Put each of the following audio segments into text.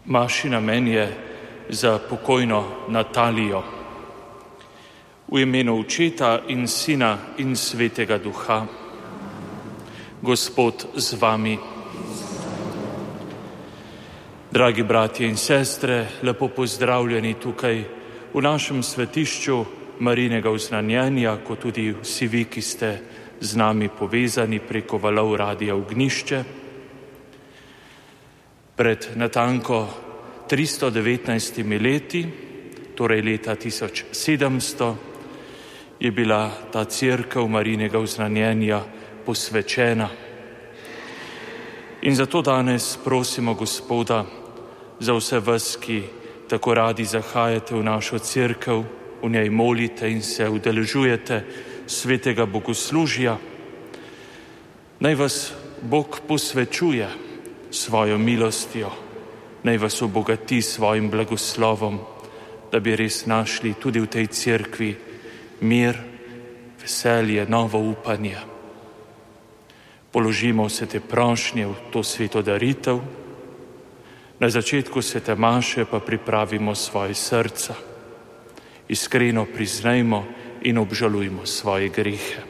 Maši namen je za pokojno Natalijo. V imenu Očeta in Sina in Svetega Duha. Gospod z vami. Dragi bratje in sestre, lepo pozdravljeni tukaj v našem svetišču Marijinega oznanjenja, kot tudi vsi vi, ki ste z nami povezani preko valov Radia Ognjišče. Pred natanko 319 leti, torej leta 1700, je bila ta cerkev Marijinega oznanjenja posvečena. In zato danes prosimo Gospoda za vse vas, ki tako radi zahajate v našo cerkev, v njej molite in se udeležujete svetega bogoslužja. Naj vas Bog posvečuje svojo milostjo, naj vas obogati svojim blagoslovom, da bi res našli tudi v tej cerkvi mir, veselje, novo upanje. Položimo se te prošnje v to sveto daritev. Na začetku svete maše pa pripravimo svoje srca. Iskreno priznajmo in obžalujmo svoje grehe.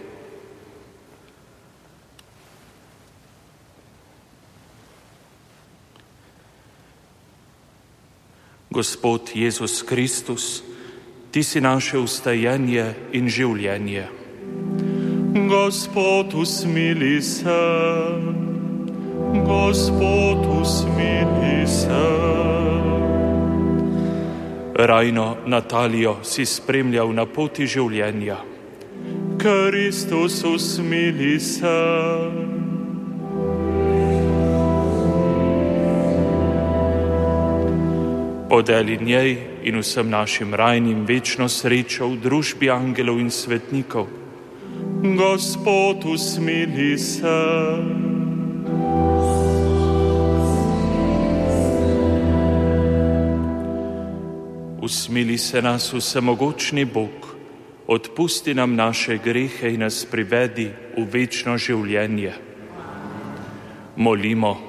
Gospod Jezus Kristus, Ti si naše ustajenje in življenje. Gospod, usmili se, Gospod, usmili se. Rajno Natalijo si spremljal na poti življenja. Kristus, usmili se. Podeli njej in vsem našim rajnim večno srečo v družbi angelov in svetnikov. Gospod, usmili se. Usmili se nas vsemogočni Bog, odpusti nam naše grehe in nas privedi v večno življenje. Molimo.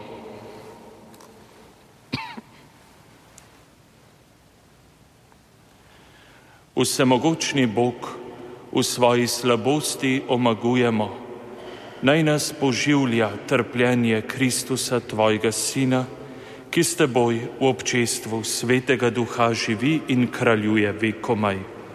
Vsemogočni Bog, v svoji slabosti omagujemo, naj nas poživlja trpljenje Kristusa, Tvojega Sina, ki s Teboj v občestvu Svetega Duha živi in kraljuje vekomaj.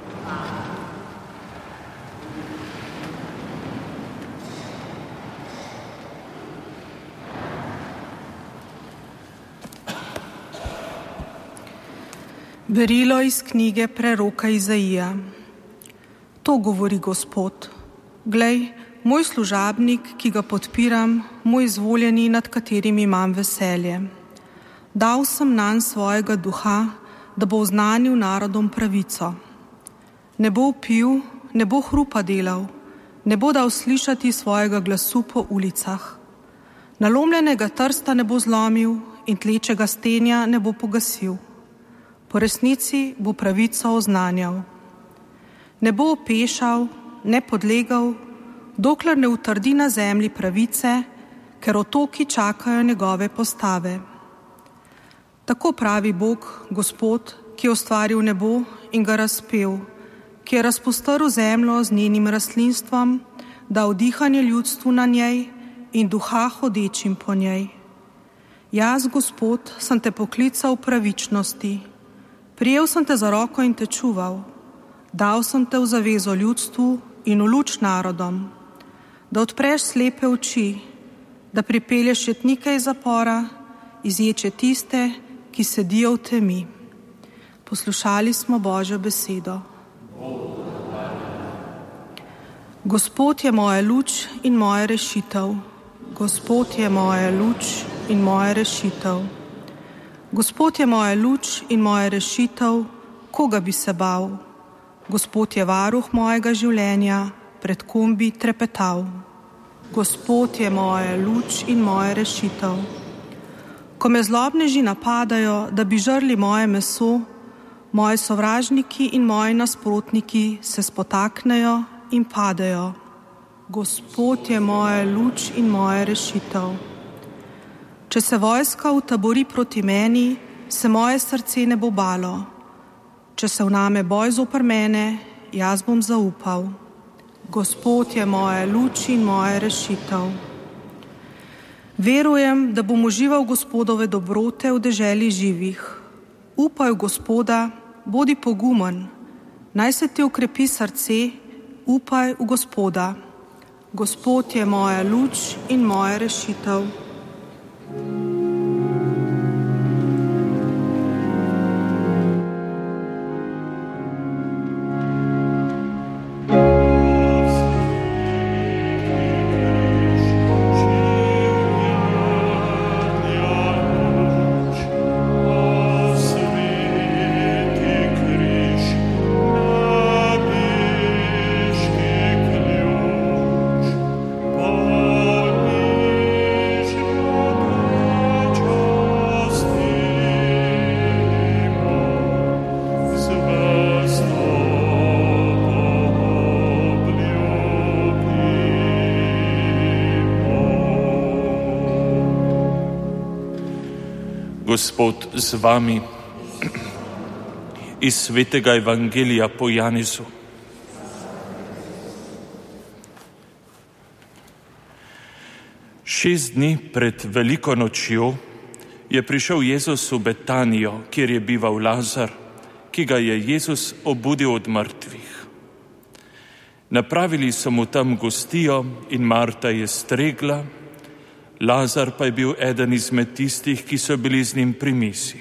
Berilo iz knjige preroka Izaija. To govori Gospod. Glej, moj služabnik, ki ga podpiram, moj izvoljeni, nad katerim imam veselje. Dal sem nanj svojega duha, da bo oznanil narodom pravico. Ne bo vpil, ne bo hrupa delal, ne bo dal slišati svojega glasu po ulicah. Nalomljenega trsta ne bo zlomil in tlečega stenja ne bo pogasil. Po resnici bo pravico oznanjal. Ne bo opešal, ne podlegal, dokler ne utrdi na zemlji pravice, ker otoki čakajo njegove postave. Tako pravi Bog, Gospod, ki je ustvaril nebo in ga razpel, ki je razpostrl zemljo z njenim rastlinstvom, dal dihanje ljudstvu na njej in duha hodečim po njej. Jaz, Gospod, sem te poklical v pravičnosti. Prijel sem te za roko in te čuval. Dal sem te v zavezo ljudstvu in v luč narodom, da odpreš slepe oči, da pripelješ šetnike iz zapora, izječe tiste, ki sedijo v temi. Poslušali smo Božjo besedo. Gospod je moja luč in moja rešitev. Gospod je moja luč in moja rešitev. Gospod je moja luč in moja rešitev, koga bi se bal? Gospod je varuh mojega življenja, pred kom bi trepetal? Gospod je moja luč in moja rešitev. Ko me zlobneži napadajo, da bi žrli moje meso, moji sovražniki in moji nasprotniki se spotaknejo in padejo. Gospod je moja luč in moja rešitev. Če se vojska utabori proti meni, se moje srce ne bo balo. Če se vname boj zoper mene, jaz bom zaupal. Gospod je moja luč in moja rešitev. Verujem, da bom užival Gospodove dobrote v deželi živih. Upaj v Gospoda, bodi pogumen. Naj se ti okrepi srce, upaj v Gospoda. Gospod je moja luč in moja rešitev. Gospod z vami. Iz svetega evangelija po Janezu. Šest dni pred veliko nočjo je prišel Jezus v Betanijo, kjer je bival Lazar, ki ga je Jezus obudil od mrtvih. Napravili so mu tam gostijo in Marta je stregla, Lazar pa je bil eden izmed tistih, ki so bili z njim pri misi.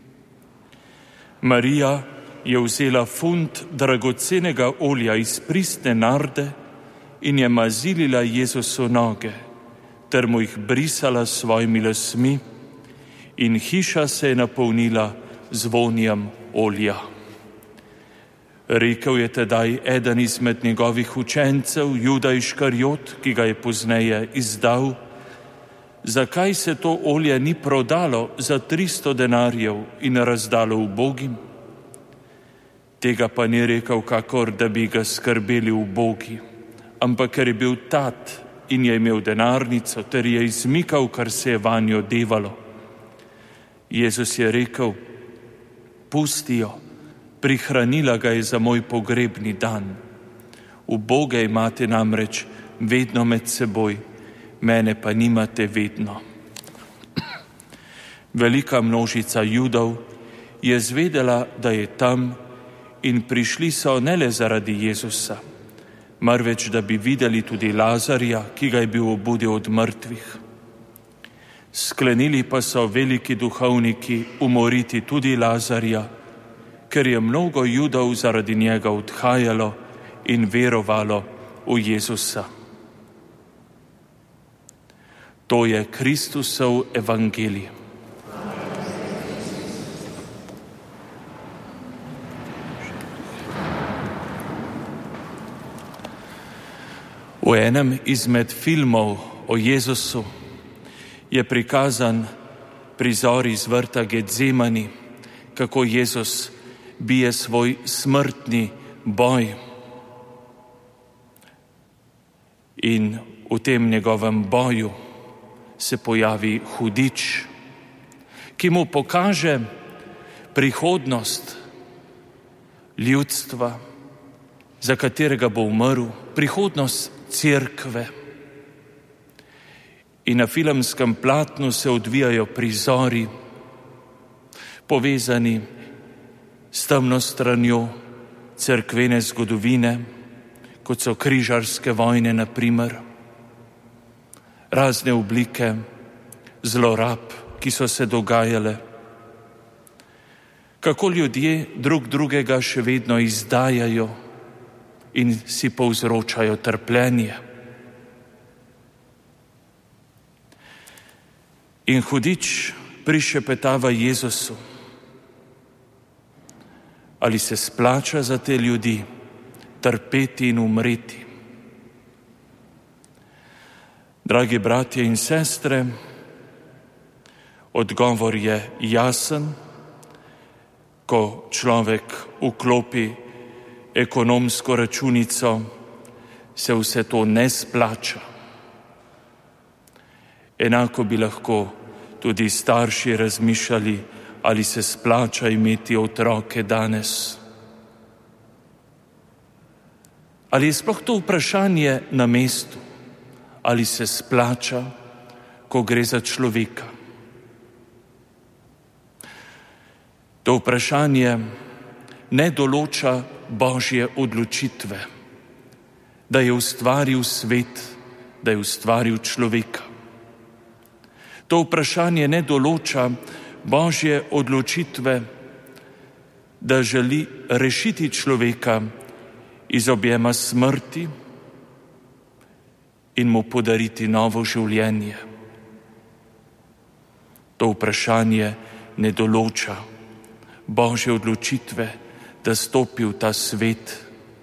Marija je vzela funt dragocenega olja iz pristne narde in je mazilila Jezusu noge, ter mu jih brisala s svojimi lasmi, in hiša se je napolnila z vonjem olja. Rekel je tedaj eden izmed njegovih učencev, Juda Iškariot, ki ga je pozneje izdal: zakaj se to olje ni prodalo za 300 denarjev in razdalo ubogim? Tega pa ni rekel, kakor da bi ga skrbeli ubogi, ampak ker je bil tat in je imel denarnico ter je izmikal, kar se je vanjo devalo. Jezus je rekel: pusti jo, prihranila ga je za moj pogrebni dan. Uboge imate namreč vedno med seboj, mene pa nimate vedno. Velika množica Judov je zvedela, da je tam, in prišli so ne le zaradi Jezusa, marveč da bi videli tudi Lazarja, ki ga je bil obudil od mrtvih. Sklenili pa so veliki duhovniki umoriti tudi Lazarja, ker je mnogo Judov zaradi njega odhajalo in verovalo v Jezusa. To je Kristusov evangelij. V enem izmed filmov o Jezusu je prikazan prizor iz vrta Getsemani, kako Jezus bije svoj smrtni boj. In v tem njegovem boju se pojavi hudič, ki mu pokaže prihodnost ljudstva, za katerega bo umrl, prihodnost cerkve. In na filmskem platnu se odvijajo prizori, povezani s temno stranjo cerkvene zgodovine, kot so križarske vojne, na primer, razne oblike zlorab, ki so se dogajale, kako ljudje drug drugega še vedno izdajajo in si povzročajo trpljenje. In hudič prišepetava Jezusu: ali se splača za te ljudi trpeti in umreti? Dragi bratje in sestre, odgovor je jasen. Ko človek vklopi ekonomsko računico, se vse to ne splača. Enako bi lahko tudi starši razmišljali, ali se splača imeti otroke danes. Ali je sploh to vprašanje na mestu? Ali se splača, ko gre za človeka? To vprašanje ne določa Božje odločitve, da je ustvaril svet, da je ustvaril človeka. To vprašanje ne določa Božje odločitve, da želi rešiti človeka iz objema smrti in mu podariti novo življenje. To vprašanje ne določa Božje odločitve, da stopi v ta svet,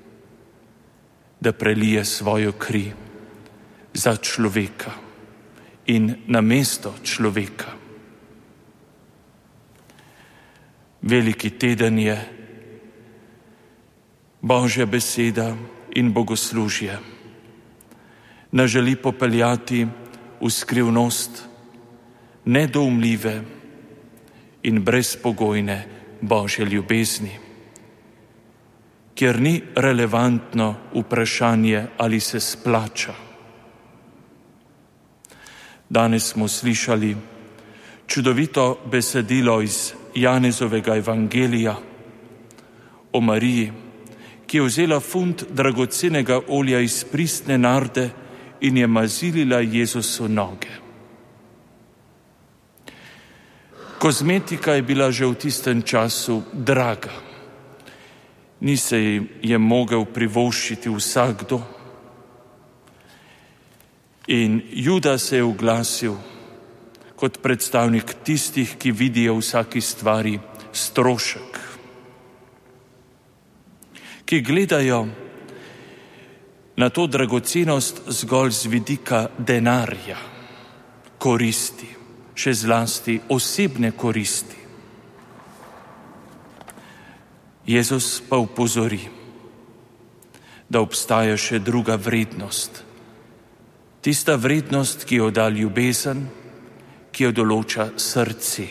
da prelije svojo kri za človeka in namesto človeka. Veliki teden je Božja beseda in bogoslužje. Nas želi popeljati v skrivnost nedoumljive in brezpogojne Božje ljubezni, kjer ni relevantno vprašanje, ali se splača. Danes smo slišali čudovito besedilo iz Janezovega evangelija o Mariji, ki je vzela funt dragocenega olja iz pristne narde in je mazilila Jezusu noge. Kozmetika je bila že v tistem času draga. Ni se je mogel privoščiti vsakdo. In Juda se je oglasil kot predstavnik tistih, ki vidijo v vsaki stvari strošek, ki gledajo na to dragocenost zgolj z vidika denarja, koristi, še zlasti osebne koristi. Jezus pa opozori, da obstaja še druga vrednost. Tista vrednost, ki jo da ljubezen, ki jo določa srce.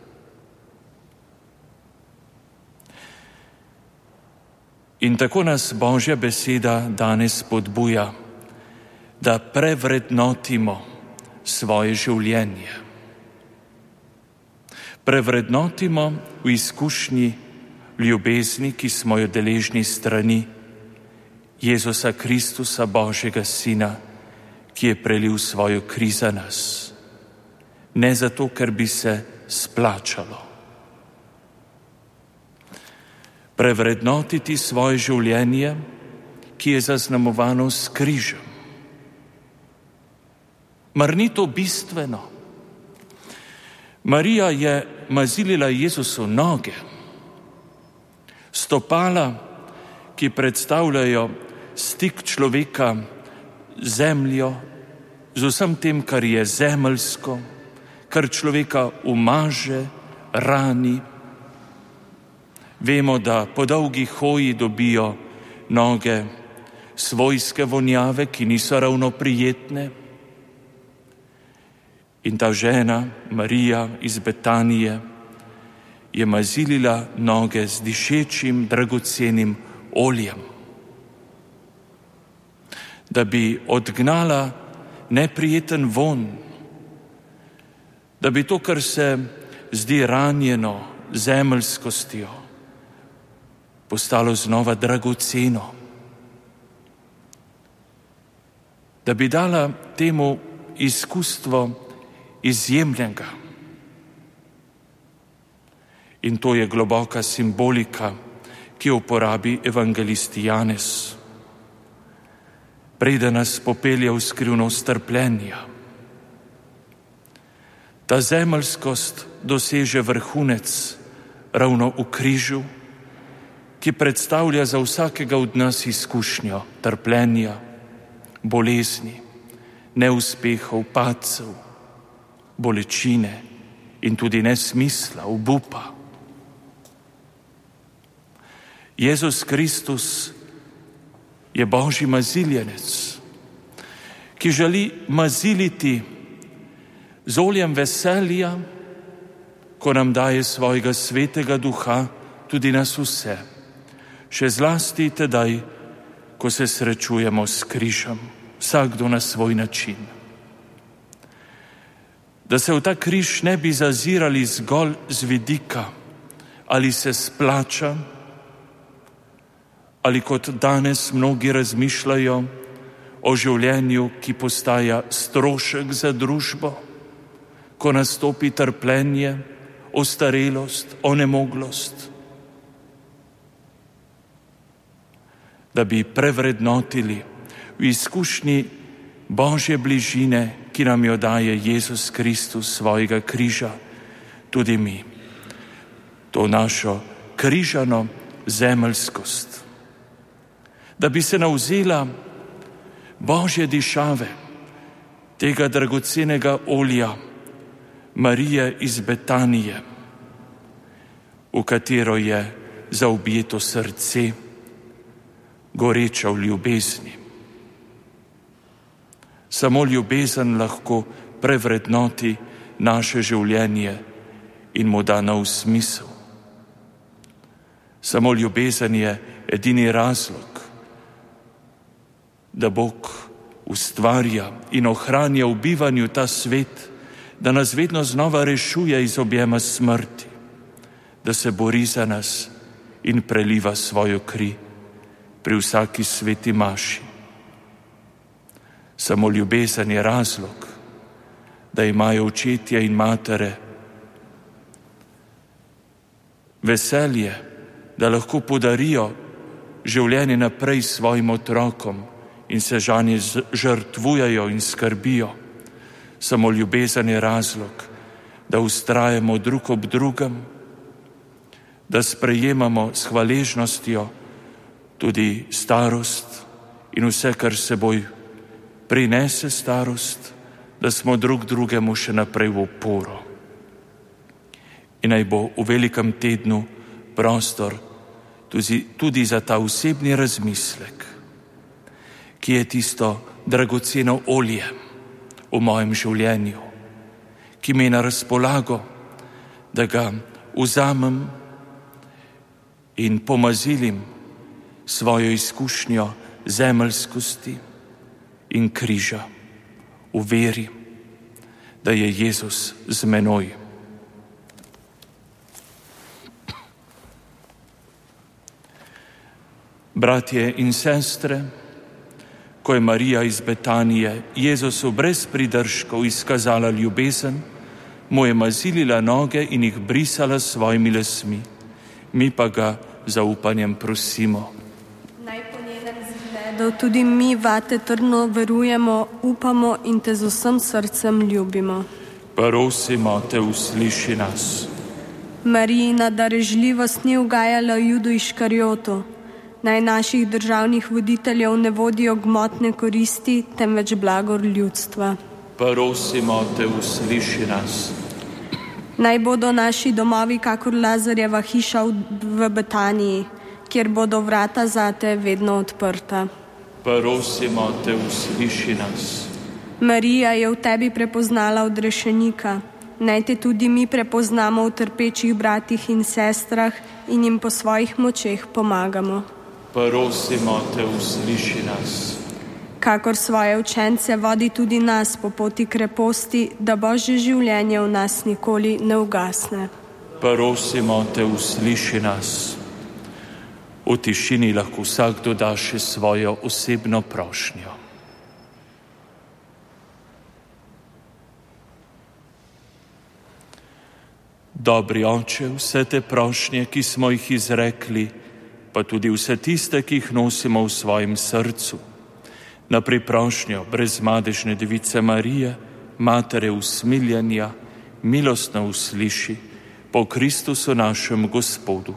In tako nas Božja beseda danes spodbuja, da prevrednotimo svoje življenje. Prevrednotimo v izkušnji ljubezni, ki smo jo deležni strani Jezusa Kristusa, Božjega Sina, ki je prelil svojo kri za nas. Ne zato, ker bi se splačalo. Prevrednotiti svoje življenje, ki je zaznamovano s križem. Mar ni to bistveno? Marija je mazilila Jezusu noge. Stopala, ki predstavljajo stik človeka z zemljo, z vsem tem, kar je zemeljsko, kar človeka umaže, rani. Vemo, da po dolgi hoji dobijo noge svojske vonjave, ki niso ravno prijetne. In ta žena, Marija iz Betanije, je mazilila noge z dišečim, dragocenim oljem, da bi odgnala neprijeten von, da bi to, kar se zdi ranjeno zemeljskostjo, postalo znova dragoceno, da bi dala temu izkustvo izjemnega. In to je globoka simbolika, ki jo uporabi evangelist Janez, preden nas popelje v skrivnost trpljenja. Ta zemeljskost doseže vrhunec ravno v križu, ki predstavlja za vsakega od nas izkušnjo trpljenja, bolezni, neuspehov, padcev, bolečine in tudi nesmisla, obupa. Jezus Kristus je Božji maziljenec, ki želi maziliti z oljem veselja ko nam daje svojega svetega duha tudi nas vse, še zlasti tedaj, ko se srečujemo s križem, vsakdo na svoj način. Da se v ta križ ne bi zazirali zgolj z vidika, ali se splača, ali kot danes mnogi razmišljajo o življenju, ki postaja strošek za družbo, ko nastopi trpljenje, ostarelost, onemoglost. Da bi prevrednotili v izkušnji Božje bližine, ki nam jo daje Jezus Kristus svojega križa, tudi mi. To našo križano zemeljskost. Da bi se navzela Božje dišave, tega dragocenega olja Marije iz Betanije, v katero je zaobjeto srce, goreča v ljubezni. Samo ljubezen lahko prevrednoti naše življenje in mu da nov smisel. Samo ljubezen je edini razlog, da Bog ustvarja in ohranja v bivanju ta svet, da nas vedno znova rešuje iz objema smrti, da se bori za nas in preliva svojo kri pri vsaki sveti maši. Samo ljubezen je razlog, da imajo očetje in matere veselje, da lahko podarijo življenje naprej svojim otrokom in se žanje žrtvujejo in skrbijo. Samo ljubezen je razlog, da ustrajamo drug ob drugem, da sprejemamo s hvaležnostjo tudi starost in vse, kar seboj prinese starost, da smo drug drugemu še naprej v oporo. In naj bo v velikem tednu prostor tudi za ta osebni razmislek, ki je tisto dragoceno olje v mojem življenju, ki mi je na razpolago, da ga vzamem in pomazilim svojo izkušnjo zemeljskosti in križa v veri, da je Jezus z menoj. Bratje in sestre, ko je Marija iz Betanije Jezusu brez pridržkov izkazala ljubezen, mu je mazilila noge in jih brisala s svojimi lasmi. Mi pa ga z upanjem prosimo. Naj po njenem zgledu tudi mi vate trdno verujemo, upamo in te z vsem srcem ljubimo. Prosimo te, usliši nas. Marijina darežljivost ni ugajala Judu Iškarjotu. Naj naših državnih voditeljev ne vodijo gmotne koristi, temveč blagor ljudstva. Prosimo te, usliši nas. Naj bodo naši domovi kakor Lazarjeva hiša v Betaniji, kjer bodo vrata zate vedno odprta. Prosimo te, usliši nas. Marija je v tebi prepoznala odrešenika. Naj te tudi mi prepoznamo v trpečih bratih in sestrah in jim po svojih močeh pomagamo. Prosimo te, usliši nas. Kakor svoje učence vodi tudi nas po poti kreposti, da Božje življenje v nas nikoli ne ugasne. Prosimo te, usliši nas. V tišini lahko vsak doda še svojo osebno prošnjo. Dobri Oče, vse te prošnje, ki smo jih izrekli, pa tudi vse tiste, ki jih nosimo v svojem srcu, na priprošnjo brezmadežne Device Marije, Matere usmiljenja, milostno usliši po Kristusu našem Gospodu.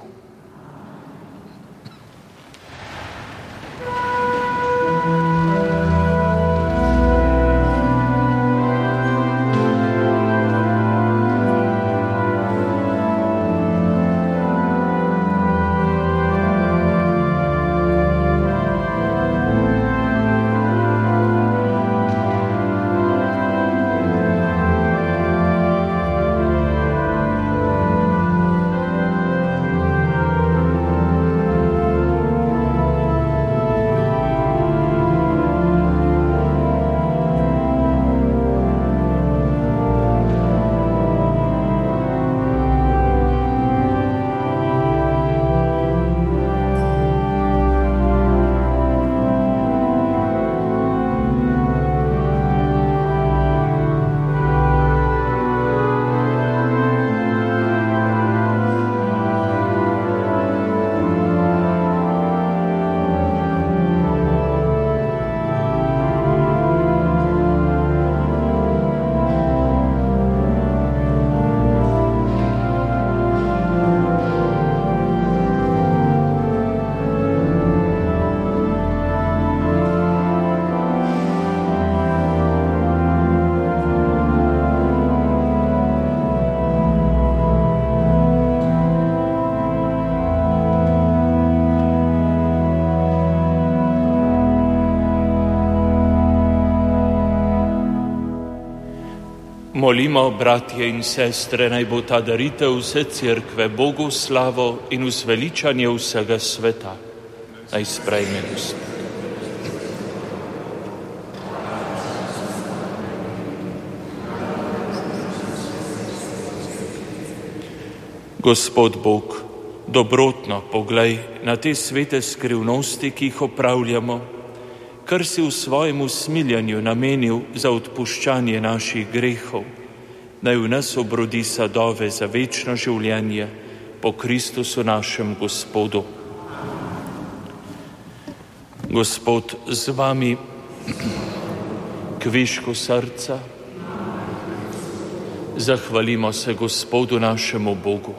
Molimo, bratje in sestre, naj bo ta daritev vse cerkve Bogu slavo in uzveličanje vsega sveta. Naj sprejme Gospod. Gospod Bog, dobrotno poglej na te svete skrivnosti, ki jih opravljamo, kar si v svojem usmiljanju namenil za odpuščanje naših grehov, naj v nas obrodi sadove za večno življenje po Kristusu našem Gospodu. Gospod z vami, kvišku srca, zahvalimo se Gospodu našemu Bogu.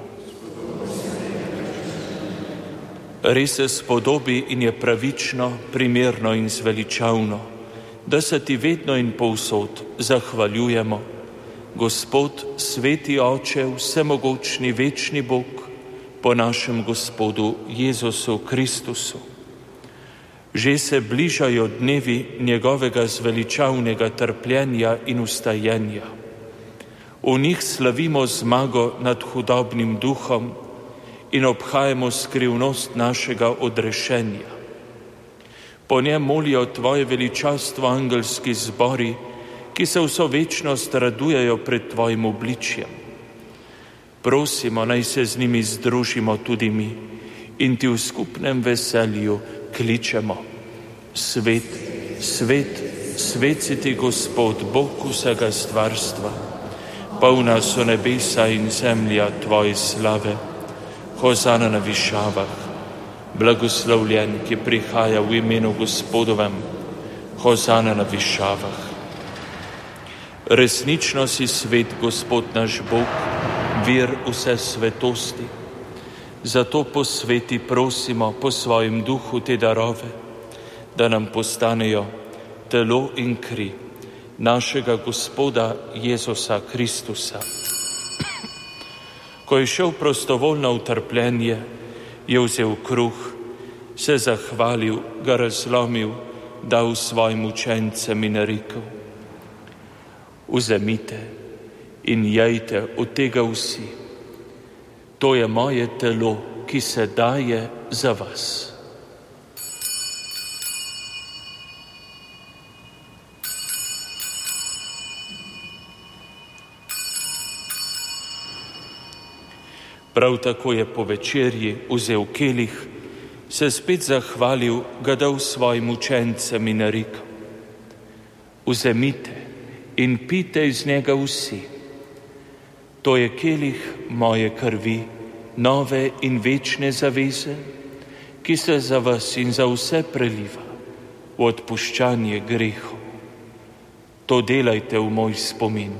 Res se spodobi in je pravično, primerno in zveličavno, da se ti vedno in povsod zahvaljujemo, Gospod, sveti Oče, vsemogočni, večni Bog, po našem Gospodu Jezusu Kristusu. Že se bližajo dnevi njegovega zveličavnega trpljenja in vstajenja. V njih slavimo zmago nad hudobnim duhom in obhajamo skrivnost našega odrešenja. Po njem molijo tvoje veličastvo angelski zbori, ki se vso večnost radujejo pred tvojim obličjem. Prosimo, naj se z njimi združimo tudi mi in ti v skupnem veselju kličemo. Svet, svet, svet si ti, Gospod, Bog vsega stvarstva. Polna so nebesa in zemlja tvoje slave. Hozana na višavah, blagoslovljen, ki prihaja v imenu Gospodovem. Hozana na višavah. Resnično si svet, Gospod naš Bog, vir vse svetosti. Zato po sveti prosimo po svojem duhu te darove, da nam postanejo telo in kri našega Gospoda Jezusa Kristusa. Ko je šel prostovoljno v trpljenje, je vzel kruh, se zahvalil, ga razlomil, dal svojim učencem in rekel: Vzemite in jejte od tega vsi. To je moje telo, ki se daje za vas. Prav tako je po večerji vzel kelih, se spet zahvalil, ga dal svojim učencem in rekel: Vzemite in pijte iz njega vsi. To je kelih moje krvi, nove in večne zaveze, ki se za vas in za vse preliva v odpuščanje grehov. To delajte v moj spomin.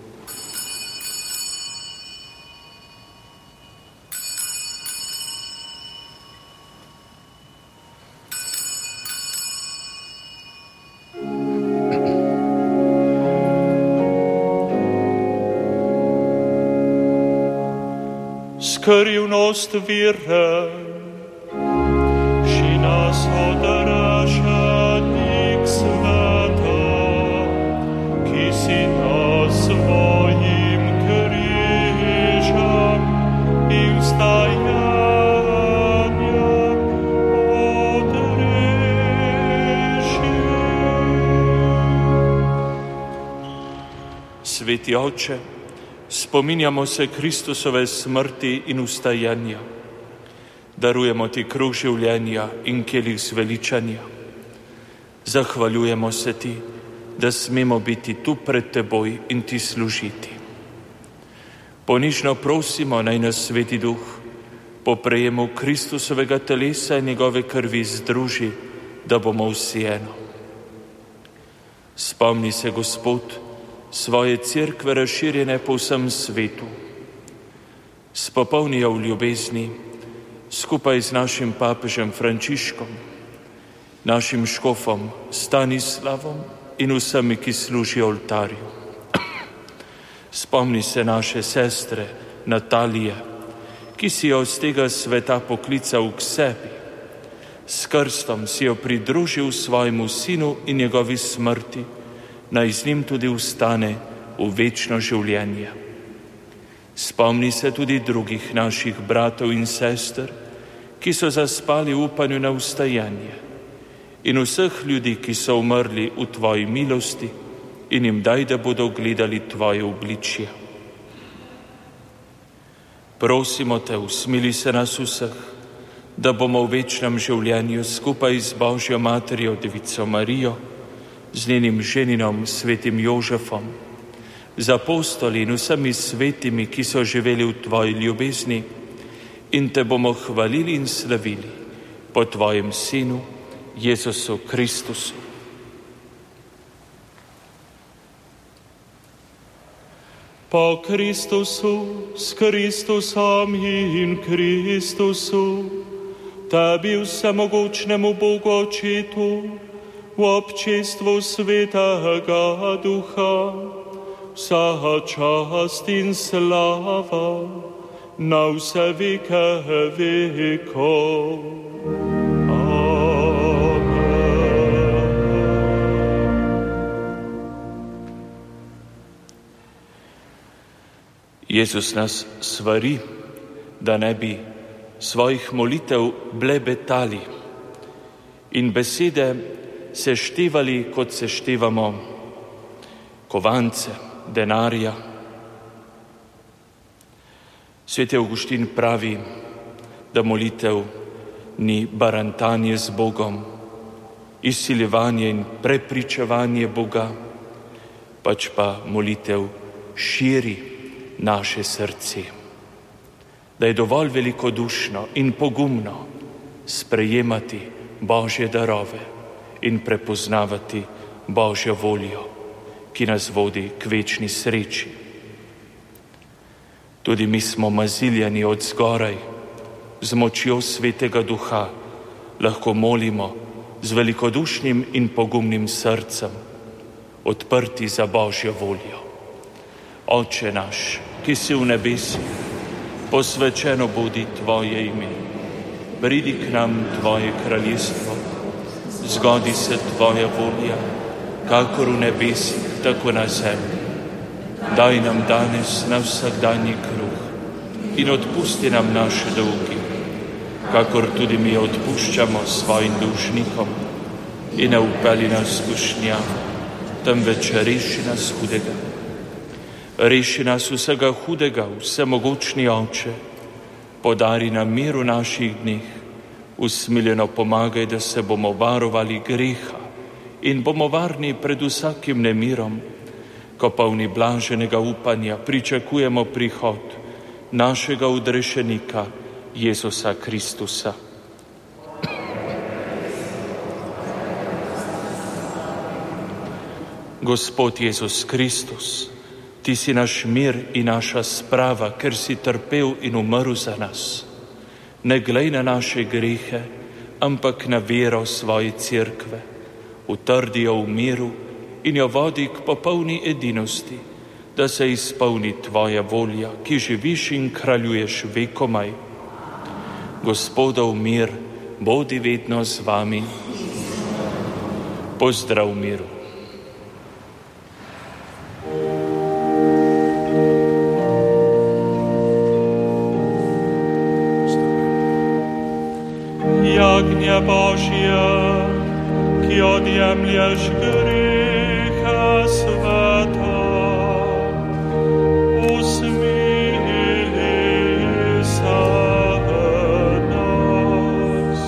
Skrivnost vire, și nas odrašatnik sveta, ki si na svojim križem in vstajanjem odrešil. Sveti Oče, spominjamo se Kristusove smrti in vstajanja. Darujemo ti kruh življenja in kelih zveličanja. Zahvaljujemo se ti, da smemo biti tu pred teboj in ti služiti. Ponižno prosimo, naj nas Sveti Duh po prejemu Kristusovega telesa in njegove krvi združi, da bomo vsi eno. Spomni se, Gospod, svoje cerkve razširjene po vsem svetu. Spopolni jo v ljubezni, skupaj z našim papežem Frančiškom, našim škofom Stanislavom in vsemi, ki služijo oltarju. Spomni se naše sestre Natalije, ki si jo z tega sveta poklical k sebi. S krstom si jo pridružil svojemu sinu in njegovi smrti, naj z njim tudi vstane v večno življenje. Spomni se tudi drugih naših bratov in sester, ki so zaspali v upanju na vstajanje, in vseh ljudi, ki so umrli v tvoji milosti, in jim daj, da bodo gledali tvoje obličje. Prosimo te, usmili se nas vseh, da bomo v večnem življenju skupaj z Božjo Materjo, Devico Marijo, z njenim ženinom, svetim Jožefom, z apostoli in vsemi svetimi, ki so živeli v tvoji ljubezni, in te bomo hvalili in slavili po tvojem Sinu, Jezusu Kristusu. Po Kristusu, s Kristusom in Kristusu, tebi vsemogočnemu Bogu Očetu, v občestvu Svetega Duha, vsa čast in slava na vse veke vekov. Jezus nas svari, da ne bi svojih molitev blebetali in besede seštevali, kot seštevamo kovance, denarja. Sveti Avguštin pravi, da molitev ni barantanje z Bogom, izsiljevanje in prepričevanje Boga, pač pa molitev širi naše srce, da je dovolj velikodušno in pogumno sprejemati Božje darove in prepoznavati Božjo voljo, ki nas vodi k večni sreči. Tudi mi smo maziljani od zgoraj, z močjo Svetega Duha lahko molimo z velikodušnim in pogumnim srcem, odprti za Božjo voljo. Oče naš, ki si v nebesih, posvečeno bodi tvoje ime. Pridi k nam tvoje kraljestvo, zgodi se tvoja volja, kakor v nebesih, tako na zemlji. Daj nam danes na vsakdanji kruh in odpusti nam naše dolgi, kakor tudi mi odpuščamo svojim dolžnikom, in ne vpelji nas v skušnjavo, temveč reši nas hudega. Reši nas vsega hudega, vsemogočni Oče, podari nam mir v naših dneh, usmiljeno pomagaj, da se bomo varovali greha in bomo varni pred vsakim nemirom, ko polni blaženega upanja pričakujemo prihod našega odrešenika Jezusa Kristusa. Gospod Jezus Kristus, ti si naš mir in naša sprava, ker si trpel in umrl za nas. Ne glej na naše grehe, ampak na vero svoje cerkve. Utrdi jo v miru in jo vodi k popolni edinosti, da se izpolni tvoja volja, ki živiš in kraljuješ vekomaj. Gospodov mir, bodi vedno z vami. Pozdrav miru. Jagnje Božje, ki odjemlješ grehe sveta, usmili se nas.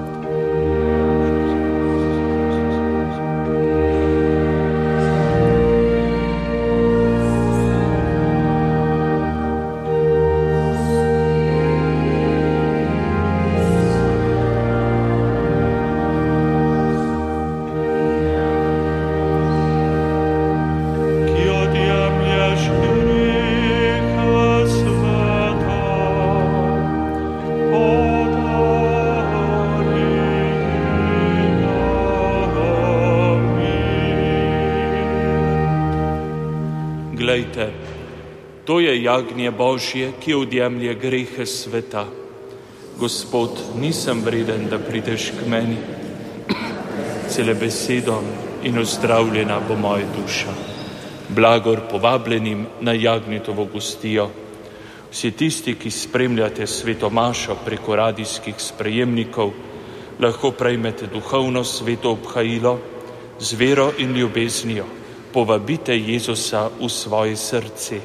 Glejte, to je jagnje Božje, ki odjemlje grehe sveta. Gospod, nisem vreden, da prideš k meni. Cele besedo in ozdravljena bo moja duša. blagor povabljenim na Jagnjetovo gostijo. Vsi tisti, ki spremljate sveto mašo preko radijskih sprejemnikov, lahko prejmete duhovno sveto obhajilo z vero in ljubeznijo. Povabite Jezusa v svoje srce.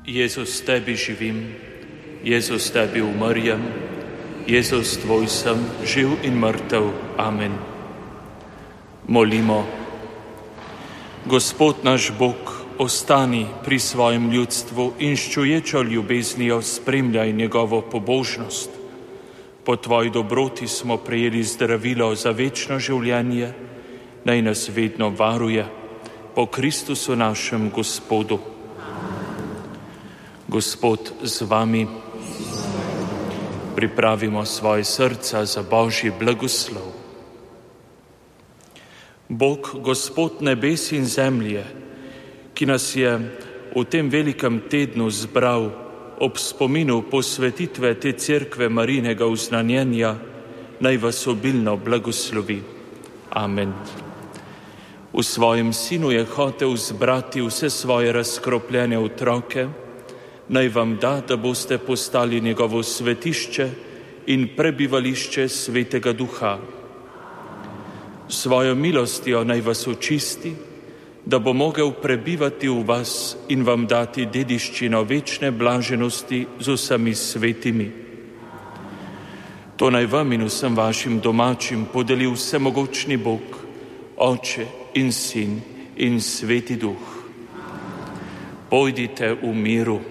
Jezus, tebi živim, Jezus, tebi umrjem, Jezus, tvoj sem, živ in mrtev. Amen. Molimo. Gospod naš Bog, ostani pri svojem ljudstvu in s čuječo ljubeznijo spremljaj njegovo pobožnost. Po tvoji dobroti smo prejeli zdravilo za večno življenje, naj nas vedno varuje. Po Kristusu našem Gospodu. Gospod z vami. Pripravimo svoje srca za Božji blagoslov. Bog, Gospod nebes in zemlje, ki nas je v tem velikem tednu zbral ob spominu posvetitve te cerkve Marijinega uznanjenja, naj vas obilno blagoslovi. Amen. V svojem sinu je hotel zbrati vse svoje razkropljene otroke, naj vam da, da boste postali njegovo svetišče in prebivališče Svetega Duha. Svojo milostjo naj vas očisti, da bo mogel prebivati v vas in vam dati dediščino večne blaženosti z vsemi svetimi. To naj vam in vsem vašim domačim podeli vsemogočni Bog, Oče in Sin in Sveti Duh. Pojdite v miru.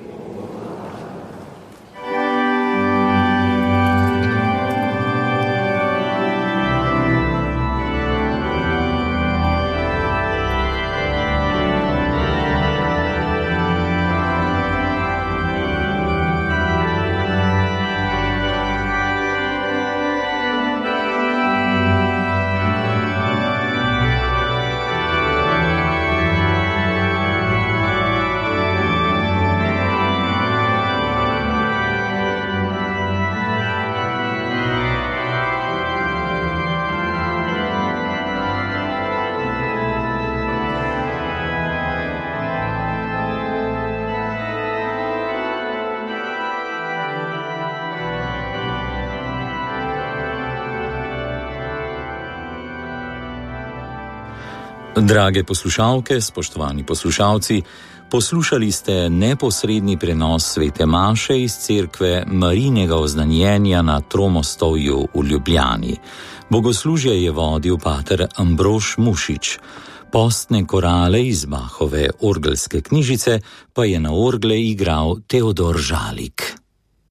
Drage poslušalke, spoštovani poslušalci, poslušali ste neposredni prenos svete maše iz cerkve Marijinega oznanjenja na Tromostovju v Ljubljani. Bogoslužje je vodil pater Ambrož Mušič. Postne korale iz Bachove orgelske knjižice pa je na orgle igral Teodor Žalik.